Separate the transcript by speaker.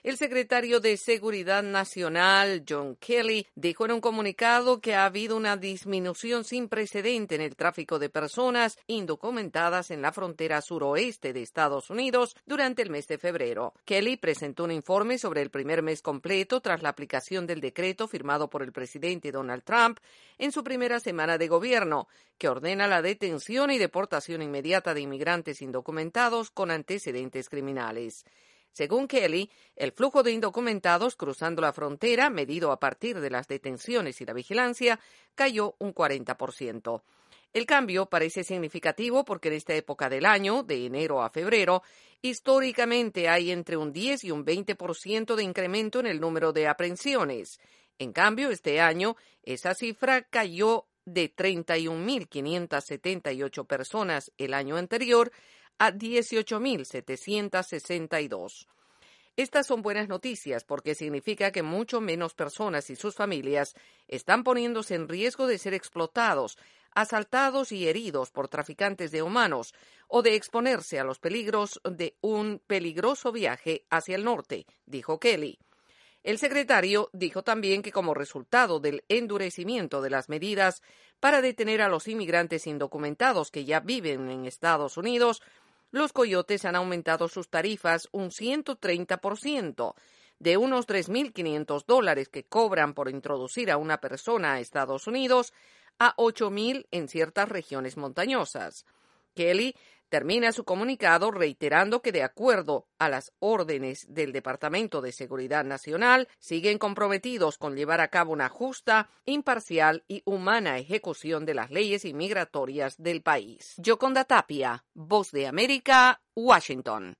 Speaker 1: El secretario de Seguridad Nacional, John Kelly, dijo en un comunicado que ha habido una disminución sin precedente en el tráfico de personas indocumentadas en la frontera suroeste de Estados Unidos durante el mes de febrero. Kelly presentó un informe sobre el primer mes completo tras la aplicación del decreto firmado por el presidente Donald Trump en su primera semana de gobierno, que ordena la detención y deportación inmediata de inmigrantes indocumentados con antecedentes criminales. Según Kelly, el flujo de indocumentados cruzando la frontera, medido a partir de las detenciones y la vigilancia, cayó un 40%. El cambio parece significativo porque en esta época del año, de enero a febrero, históricamente hay entre un 10 y un 20% de incremento en el número de aprehensiones. En cambio, este año, esa cifra cayó de 31.578 personas el año anterior a 18.762. Estas son buenas noticias porque significa que mucho menos personas y sus familias están poniéndose en riesgo de ser explotados, asaltados y heridos por traficantes de humanos o de exponerse a los peligros de un peligroso viaje hacia el norte, dijo Kelly. El secretario dijo también que como resultado del endurecimiento de las medidas para detener a los inmigrantes indocumentados que ya viven en Estados Unidos, los coyotes han aumentado sus tarifas un 130%, de unos $3.500 que cobran por introducir a una persona a Estados Unidos a $8.000 en ciertas regiones montañosas. Kelly termina su comunicado reiterando que de acuerdo a las órdenes del Departamento de Seguridad Nacional, siguen comprometidos con llevar a cabo una justa, imparcial y humana ejecución de las leyes inmigratorias del país. Yoconda Tapia, Voz de América, Washington.